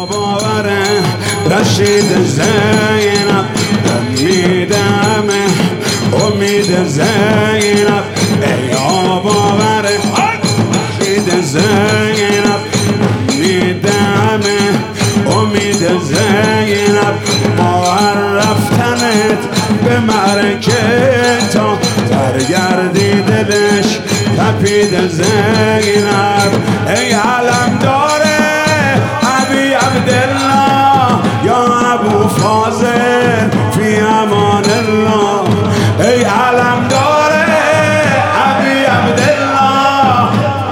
باوره رشید زینب امیدمه امید زینب ای باوره رشید زینب امیدمه امید زینب باور رفتنت به مرکه تا برگردی دلش تپید زینب ای علم داره ابی عبدالله یا ابو فاضل فی امان الله ای علم داره ابی عبدالله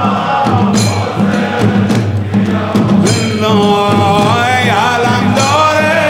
ای علم داره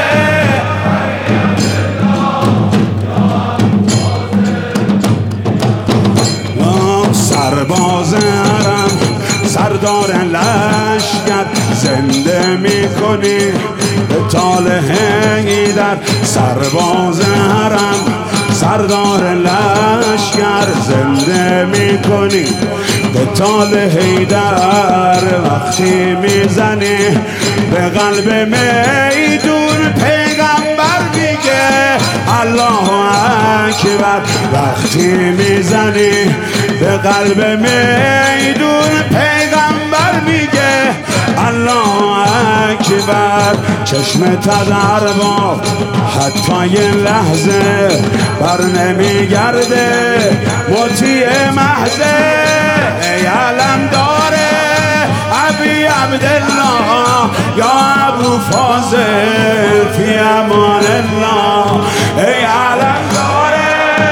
سرباز حرم سردار لشکر زنده میکنی به طال حیدر سرباز حرم سردار لشکر زنده میکنی به طال حیدر وقتی میزنی به قلب میدون پیغمبر میگه الله اکبر وقتی میزنی به قلب میدون پیغمبر میگه الله اکبر چشم تدر با حتی یه لحظه بر نمیگرده مطیع محضه ای علم داره ابی عبدالله یا ابو فاضل فی امان الله ای علم داره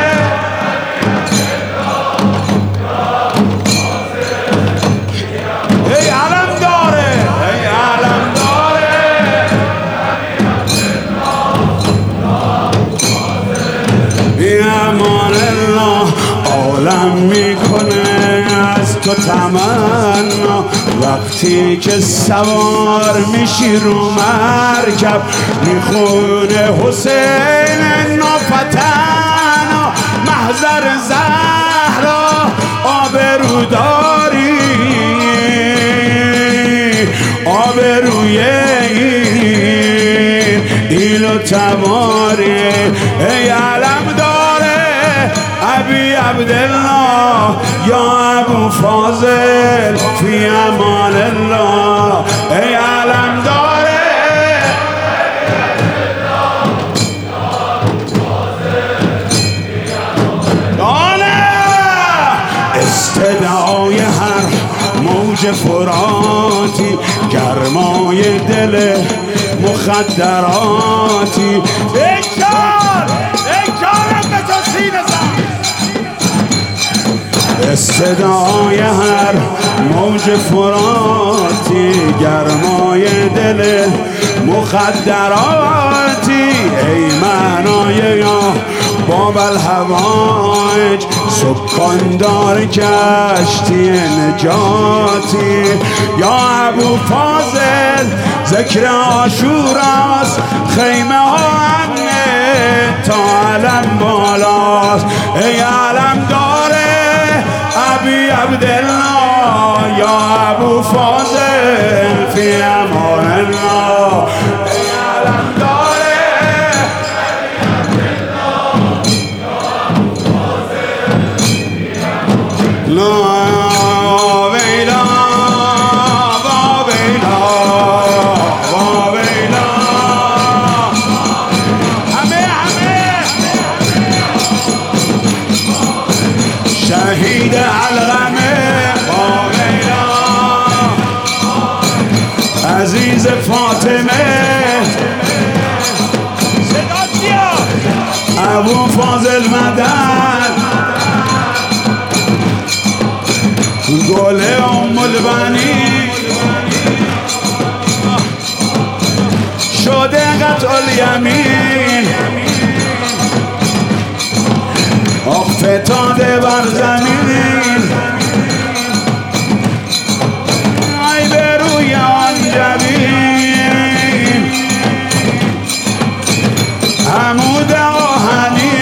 ای علم داره ای علم داره فی امان الله عالم میکنه از تو تمنا وقتی که سوار میشی رو مرکب میخونه حسین نافتن محضر زهرا آبرو داری آبروی ایل و تباری ای علم داره ابی عبدالله یا ابو فاضل فی امان الله ای علم داره استدعای هر موج فراتی گرمای دل مخدراتی اکارم به تو سینه زن استدعای هر موج فراتی گرمای دل مخدراتی ای معنای یا باب الهوایج سکاندار کشتی نجاتی یا ابو فاضل ذکر عاشوراست خیمه ها امنه تا علم بالاست ای علم داره ابی عبدالله یا ابو فاضل فی امان الله ای علم داره لا ویلا با ویلا با ویلا همه شهید علقمه با ویلا عزیز فاطمه صدا کیا ابو فاضل مدد گل ام البنین شده قطع الیمین افتاده بر زمین ای به روی آن جبین عمود آهنی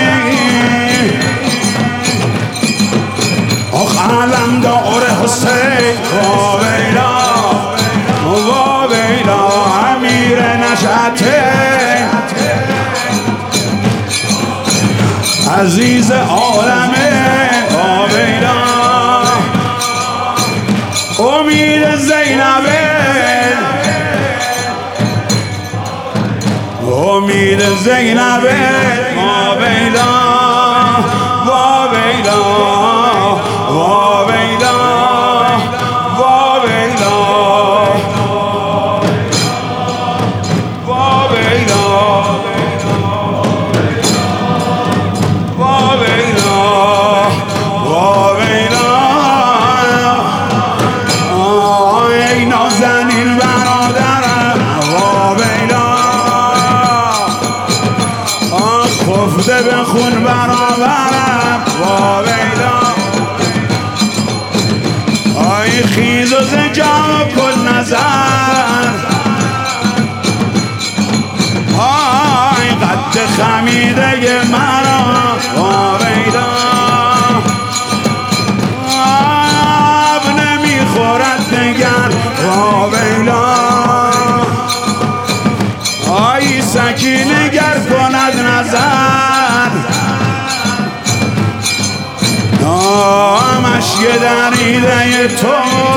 آخ علم داره حسین و ویلا امین مشهته عزیز عالمه آبیدا امید زینبه امید زینبه آبیدا آبیدا آبیدا آبیدا خفته به خون برابرم واویلا آی خیز و زنجان کل نظر آی قد خمیده مرا واویلا آب نمیخورد نگر واویلا آی سکینه گر کند نظر مشک دریده تو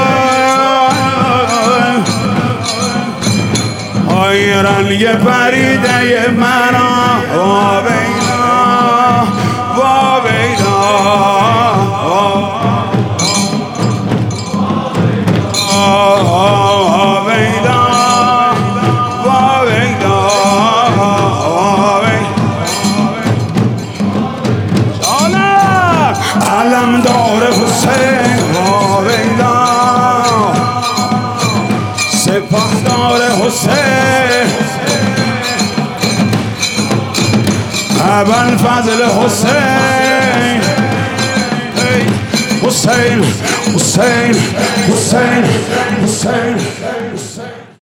آی رنگ پریده مرا واویلا واویلا علمدار حسین واویلا سپهدار حسین ابوالفضل حسین حسین حسین حسین حسین